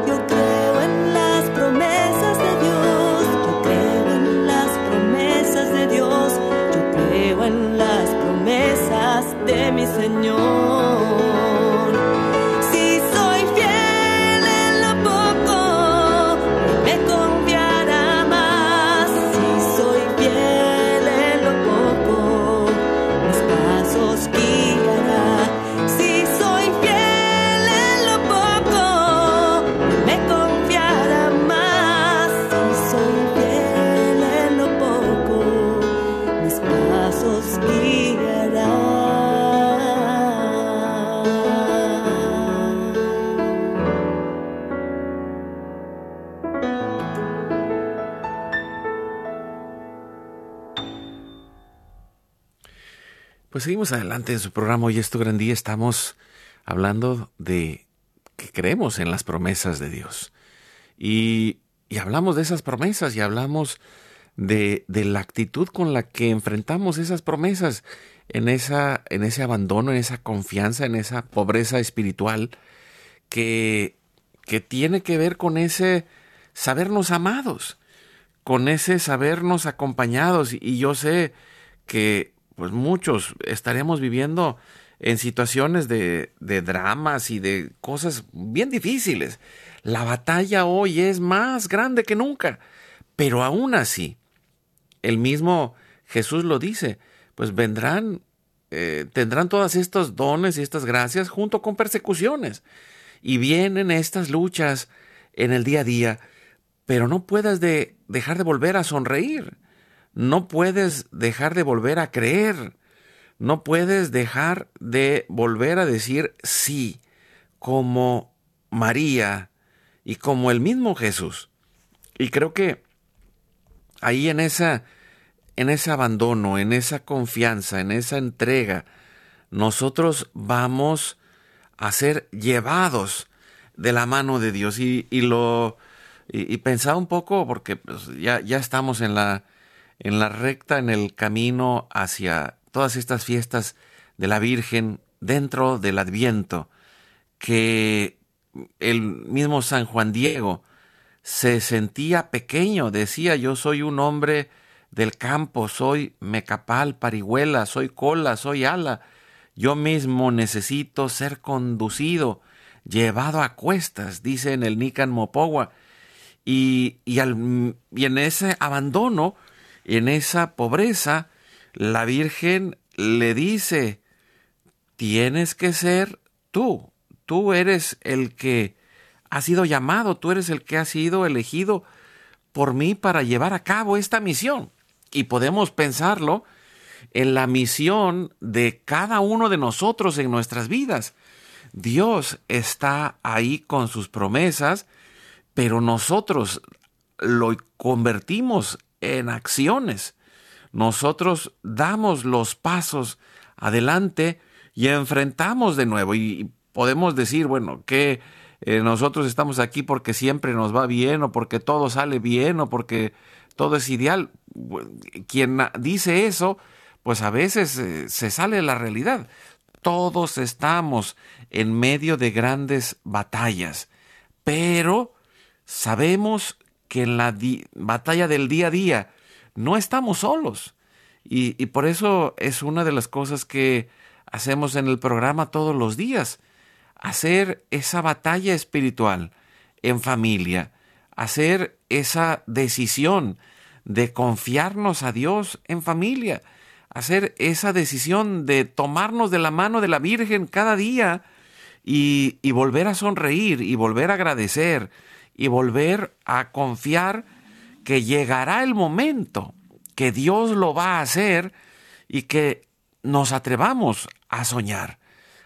Pues seguimos adelante en su programa Hoy es tu gran día. Estamos hablando de que creemos en las promesas de Dios. Y hablamos de esas promesas y hablamos de la actitud con la que enfrentamos esas promesas en ese abandono, en esa confianza, en esa pobreza espiritual que tiene que ver con ese sabernos amados, con ese sabernos acompañados. Y yo sé que pues muchos estaremos viviendo en situaciones de dramas y de cosas bien difíciles. La batalla hoy es más grande que nunca, pero aún así, el mismo Jesús lo dice, pues tendrán todos estos dones y estas gracias junto con persecuciones. Y vienen estas luchas en el día a día, pero no puedes dejar de volver a sonreír. No puedes dejar de volver a creer. No puedes dejar de volver a decir sí, como María y como el mismo Jesús. Y creo que ahí en ese abandono, en esa confianza, en esa entrega, nosotros vamos a ser llevados de la mano de Dios. Y pensaba un poco, porque pues, ya estamos en la recta, en el camino hacia todas estas fiestas de la Virgen dentro del Adviento, que el mismo San Juan Diego se sentía pequeño, decía: yo soy un hombre del campo, soy mecapal, parihuela, soy cola, soy ala, yo mismo necesito ser conducido, llevado a cuestas, dice en el Nican Mopogua. Y en ese abandono, en esa pobreza, la Virgen le dice: tienes que ser tú. Tú eres el que ha sido llamado, tú eres el que ha sido elegido por mí para llevar a cabo esta misión. Y podemos pensarlo en la misión de cada uno de nosotros en nuestras vidas. Dios está ahí con sus promesas, pero nosotros lo convertimos en acciones. Nosotros damos los pasos adelante y enfrentamos de nuevo. Y podemos decir, bueno, que nosotros estamos aquí porque siempre nos va bien, o porque todo sale bien, o porque todo es ideal. Quien dice eso, pues a veces se sale de la realidad. Todos estamos en medio de grandes batallas, pero sabemos que en la batalla del día a día no estamos solos. Y por eso es una de las cosas que hacemos en el programa todos los días. Hacer esa batalla espiritual en familia. Hacer esa decisión de confiarnos a Dios en familia. Hacer esa decisión de tomarnos de la mano de la Virgen cada día y volver a sonreír y volver a agradecer y volver a confiar que llegará el momento, que Dios lo va a hacer y que nos atrevamos a soñar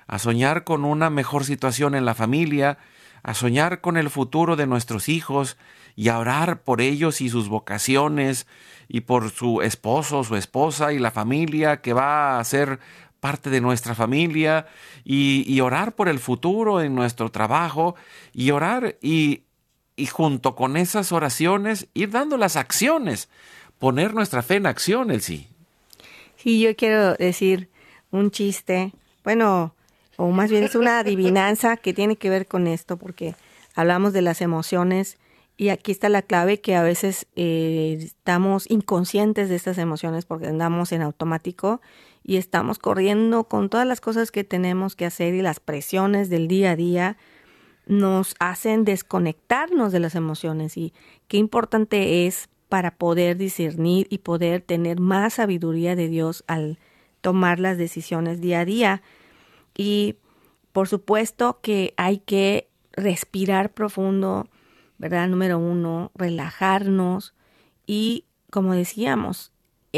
con una mejor situación en la familia, a soñar con el futuro de nuestros hijos y a orar por ellos y sus vocaciones y por su esposo, su esposa y la familia que va a ser parte de nuestra familia y orar por el futuro en nuestro trabajo y orar y junto con esas oraciones ir dando las acciones, poner nuestra fe en acción, Elsie. Sí, yo quiero decir un chiste, bueno, o más bien es una adivinanza que tiene que ver con esto, porque hablamos de las emociones y aquí está la clave, que a veces estamos inconscientes de estas emociones porque andamos en automático y estamos corriendo con todas las cosas que tenemos que hacer, y las presiones del día a día nos hacen desconectarnos de las emociones. Y qué importante es para poder discernir y poder tener más sabiduría de Dios al tomar las decisiones día a día. Y por supuesto que hay que respirar profundo, ¿verdad? Número 1, relajarnos y, como decíamos,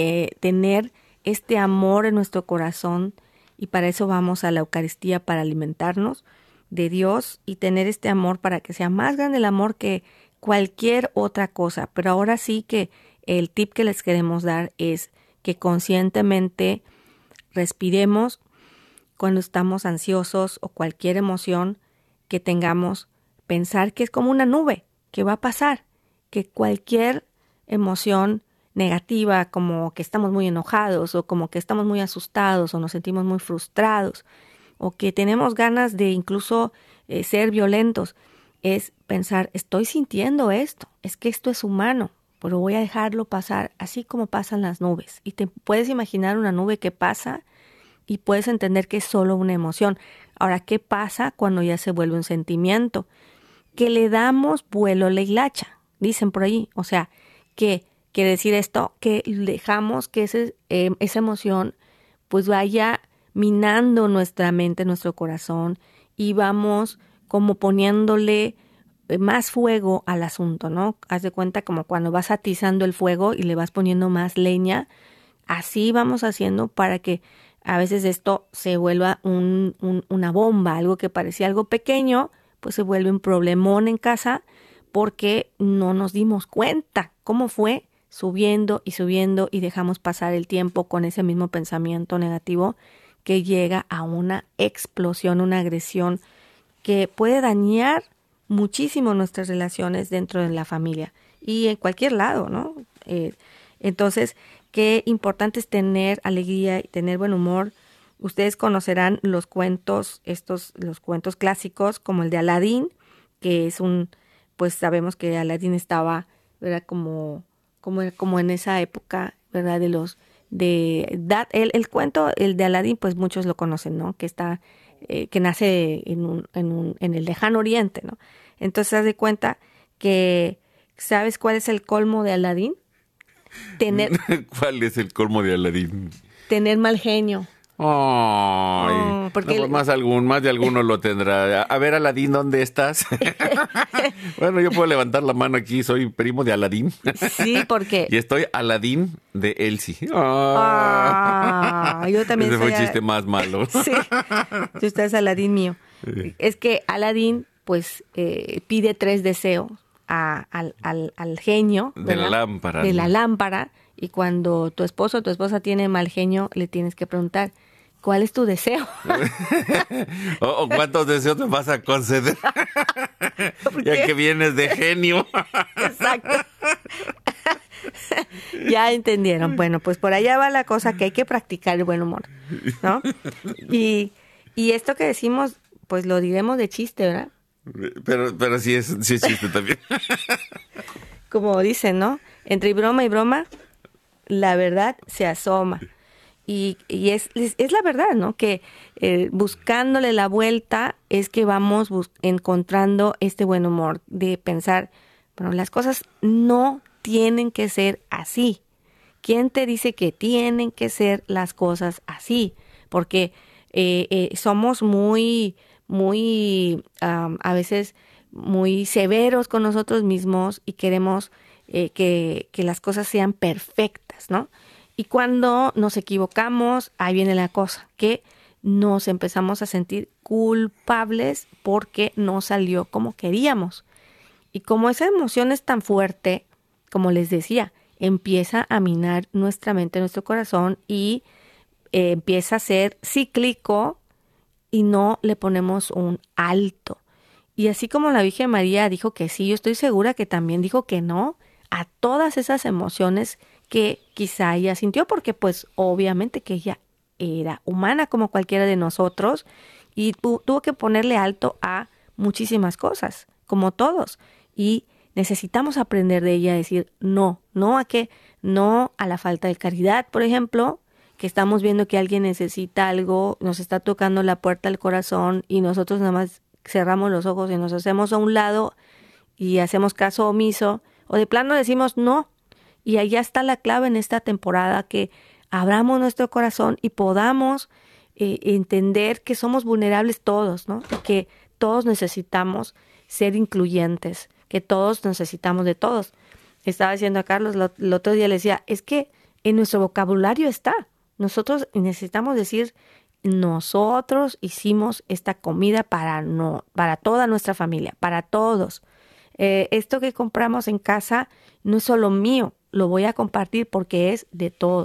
tener este amor en nuestro corazón, y para eso vamos a la Eucaristía, para alimentarnos de Dios y tener este amor para que sea más grande el amor que cualquier otra cosa. Pero ahora sí que el tip que les queremos dar es que conscientemente respiremos cuando estamos ansiosos o cualquier emoción que tengamos, pensar que es como una nube, que va a pasar, que cualquier emoción negativa, como que estamos muy enojados o como que estamos muy asustados o nos sentimos muy frustrados o que tenemos ganas de incluso ser violentos, es pensar, estoy sintiendo esto, es que esto es humano, pero voy a dejarlo pasar así como pasan las nubes. Y te puedes imaginar una nube que pasa y puedes entender que es solo una emoción. Ahora, ¿qué pasa cuando ya se vuelve un sentimiento? Que le damos vuelo a la hilacha, dicen por ahí. O sea, que quiere decir esto, que dejamos que esa emoción pues vaya minando nuestra mente, nuestro corazón, y vamos como poniéndole más fuego al asunto, ¿no? Haz de cuenta como cuando vas atizando el fuego y le vas poniendo más leña. Así vamos haciendo para que a veces esto se vuelva una bomba, algo que parecía algo pequeño, pues se vuelve un problemón en casa porque no nos dimos cuenta cómo fue subiendo y dejamos pasar el tiempo con ese mismo pensamiento negativo que llega a una explosión, una agresión que puede dañar muchísimo nuestras relaciones dentro de la familia y en cualquier lado, ¿no? Entonces, qué importante es tener alegría y tener buen humor. Ustedes conocerán los cuentos, los cuentos clásicos como el de Aladín, que es pues sabemos que Aladín estaba, ¿verdad? Como en esa época, ¿verdad? El cuento, el de Aladín, pues muchos lo conocen, ¿no? Que nace en el lejano oriente, ¿no? Entonces, haz de cuenta que, ¿sabes cuál es el colmo de Aladín? ¿Cuál es el colmo de Aladín? Tener mal genio. Ay, porque no, pues más de alguno lo tendrá. A ver, Aladín, ¿dónde estás? Bueno, yo puedo levantar la mano aquí, soy primo de Aladín. Sí, porque... Y estoy Aladín de Elsie. Yo también Ese soy... fue el chiste más malo. Sí, tú estás Aladín mío. Sí. Es que Aladín, pues, pide 3 deseos al genio. De la lámpara. De la lámpara. Y cuando tu esposo o tu esposa tiene mal genio, le tienes que preguntar, ¿cuál es tu deseo? o ¿cuántos deseos me vas a conceder? Ya que vienes de genio. Exacto. Ya entendieron. Bueno, pues por allá va la cosa, que hay que practicar el buen humor, ¿no? Y esto que decimos, pues lo diremos de chiste, ¿verdad? Pero sí es chiste también. Como dicen, ¿no? Entre broma y broma, la verdad se asoma. Y es la verdad, ¿no? Que buscándole la vuelta es que vamos encontrando este buen humor de pensar, bueno, las cosas no tienen que ser así. ¿Quién te dice que tienen que ser las cosas así? Porque somos muy a veces muy severos con nosotros mismos y queremos que las cosas sean perfectas, ¿no? Y cuando nos equivocamos, ahí viene la cosa, que nos empezamos a sentir culpables porque no salió como queríamos. Y como esa emoción es tan fuerte, como les decía, empieza a minar nuestra mente, nuestro corazón y empieza a ser cíclico y no le ponemos un alto. Y así como la Virgen María dijo que sí, yo estoy segura que también dijo que no a todas esas emociones que quizá ella sintió, porque pues obviamente que ella era humana como cualquiera de nosotros y tuvo que ponerle alto a muchísimas cosas, como todos. Y necesitamos aprender de ella a decir no a qué, no a la falta de caridad, por ejemplo, que estamos viendo que alguien necesita algo, nos está tocando la puerta del corazón y nosotros nada más cerramos los ojos y nos hacemos a un lado y hacemos caso omiso, o de plano decimos no. Y allá está la clave en esta temporada, que abramos nuestro corazón y podamos entender que somos vulnerables todos, ¿no? Y que todos necesitamos ser incluyentes, que todos necesitamos de todos. Estaba diciendo a Carlos, el otro día le decía, es que en nuestro vocabulario está. Nosotros necesitamos decir, nosotros hicimos esta comida para toda nuestra familia, para todos. Esto que compramos en casa no es solo mío, lo voy a compartir porque es de todos.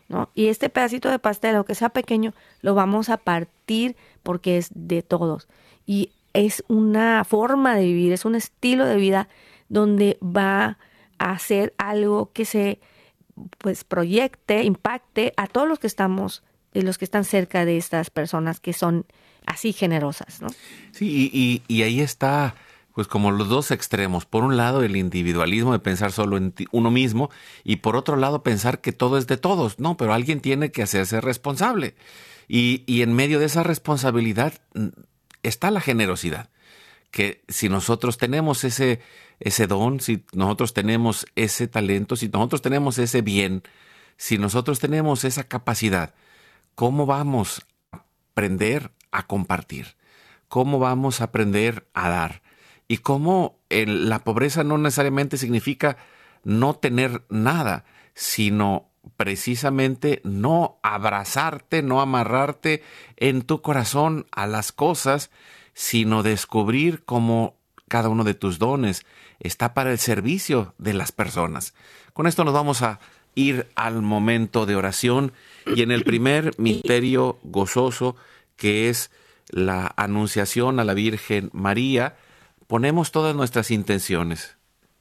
¿no? Y este pedacito de pastel, aunque sea pequeño, lo vamos a partir porque es de todos. Y es una forma de vivir, es un estilo de vida donde va a hacer algo que se proyecte, impacte a todos los que están cerca de estas personas que son así generosas, ¿no? Sí, y ahí está, pues como los dos extremos. Por un lado, el individualismo de pensar solo en uno mismo, y por otro lado, pensar que todo es de todos. No, pero alguien tiene que hacerse responsable. Y en medio de esa responsabilidad está la generosidad. Que si nosotros tenemos ese don, si nosotros tenemos ese talento, si nosotros tenemos ese bien, si nosotros tenemos esa capacidad, ¿cómo vamos a aprender a compartir? ¿Cómo vamos a aprender a dar? Y cómo la pobreza no necesariamente significa no tener nada, sino precisamente no abrazarte, no amarrarte en tu corazón a las cosas, sino descubrir cómo cada uno de tus dones está para el servicio de las personas. Con esto nos vamos a ir al momento de oración y en el primer misterio gozoso, que es la anunciación a la Virgen María, ponemos todas nuestras intenciones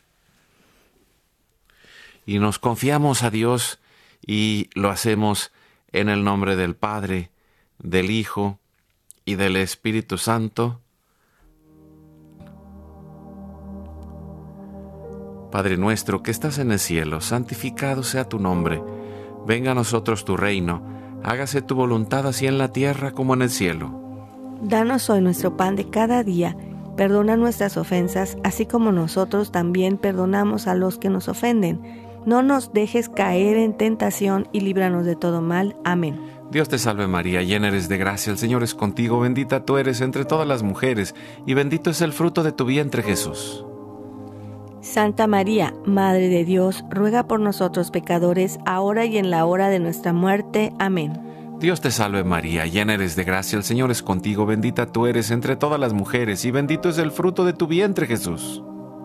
y nos confiamos a Dios y lo hacemos en el nombre del Padre, del Hijo y del Espíritu Santo. Padre nuestro que estás en el cielo, santificado sea tu nombre. Venga a nosotros tu reino. Hágase tu voluntad así en la tierra como en el cielo. Danos hoy nuestro pan de cada día. Perdona nuestras ofensas, así como nosotros también perdonamos a los que nos ofenden. No nos dejes caer en tentación y líbranos de todo mal. Amén. Dios te salve María, llena eres de gracia, el Señor es contigo, bendita tú eres entre todas las mujeres, y bendito es el fruto de tu vientre Jesús. Santa María, Madre de Dios, ruega por nosotros pecadores, ahora y en la hora de nuestra muerte. Amén. Dios te salve María, llena eres de gracia, el Señor es contigo, bendita tú eres entre todas las mujeres, y bendito es el fruto de tu vientre Jesús.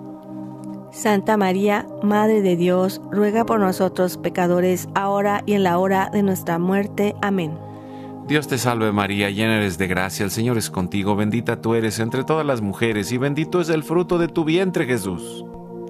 Santa María, Madre de Dios, ruega por nosotros pecadores, ahora y en la hora de nuestra muerte. Amén. Dios te salve María, llena eres de gracia, el Señor es contigo, bendita tú eres entre todas las mujeres, y bendito es el fruto de tu vientre Jesús.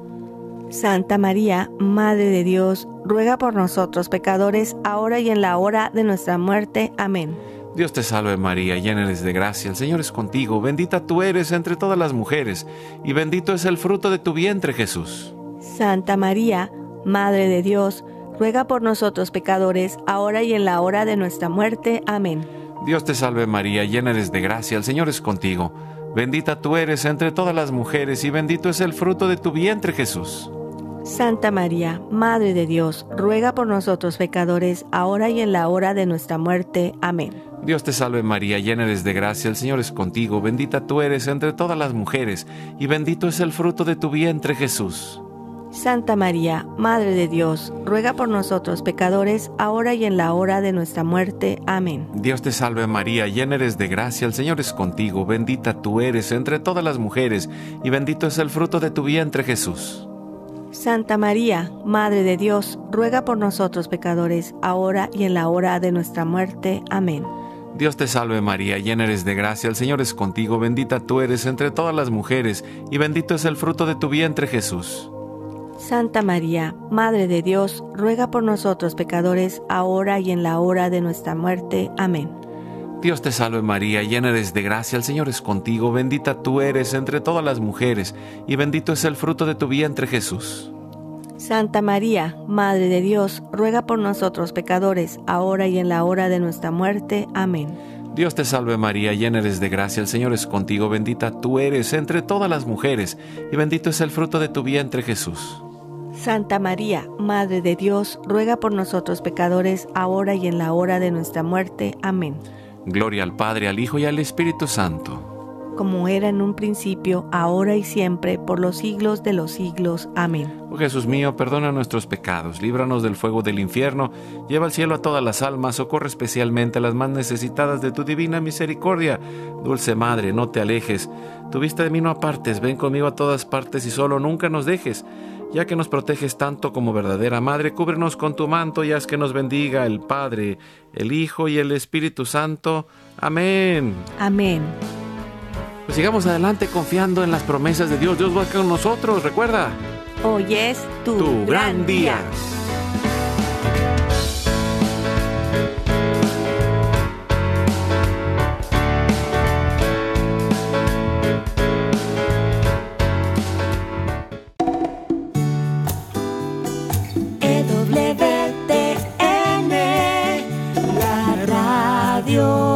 Santa María, Madre de Dios, ruega por nosotros pecadores, ahora y en la hora de nuestra muerte. Amén. Dios te salve María, llena eres de gracia, el Señor es contigo, bendita tú eres entre todas las mujeres, y bendito es el fruto de tu vientre Jesús. Santa María, Madre de Dios, ruega por nosotros pecadores, ahora y en la hora de nuestra muerte. Amén. Dios te salve María, llena eres de gracia, el Señor es contigo, bendita tú eres entre todas las mujeres, y bendito es el fruto de tu vientre Jesús. Santa María, Madre de Dios, ruega por nosotros pecadores, ahora y en la hora de nuestra muerte. Amén. Dios te salve María, llena eres de gracia, el Señor es contigo, bendita tú eres entre todas las mujeres, y bendito es el fruto de tu vientre Jesús. Santa María, Madre de Dios, ruega por nosotros pecadores, ahora y en la hora de nuestra muerte. Amén. Dios te salve María, llena eres de gracia, el Señor es contigo, bendita tú eres entre todas las mujeres, y bendito es el fruto de tu vientre Jesús. Santa María, Madre de Dios, ruega por nosotros pecadores, ahora y en la hora de nuestra muerte. Amén. Dios te salve María, llena eres de gracia, el Señor es contigo, bendita tú eres entre todas las mujeres, y bendito es el fruto de tu vientre Jesús. Santa María, Madre de Dios, ruega por nosotros pecadores, ahora y en la hora de nuestra muerte. Amén. Dios te salve María, llena eres de gracia, el Señor es contigo, bendita tú eres entre todas las mujeres, y bendito es el fruto de tu vientre Jesús. Santa María, Madre de Dios, ruega por nosotros pecadores, ahora y en la hora de nuestra muerte. Amén. Dios te salve María, llena eres de gracia, el Señor es contigo, bendita tú eres entre todas las mujeres, y bendito es el fruto de tu vientre Jesús. Santa María, Madre de Dios, ruega por nosotros pecadores, ahora y en la hora de nuestra muerte. Amén. Gloria al Padre, al Hijo y al Espíritu Santo. Como era en un principio, ahora y siempre, por los siglos de los siglos. Amén. Oh Jesús mío, perdona nuestros pecados, líbranos del fuego del infierno, lleva al cielo a todas las almas, socorre especialmente a las más necesitadas de tu divina misericordia. Dulce Madre, no te alejes, tu vista de mí no apartes, ven conmigo a todas partes y solo nunca nos dejes. Ya que nos proteges tanto como verdadera Madre, cúbrenos con tu manto y haz que nos bendiga el Padre, el Hijo y el Espíritu Santo. Amén. Amén. Pues sigamos adelante confiando en las promesas de Dios. Dios va con nosotros, recuerda. Hoy es Tu gran día. EWTN, la radio.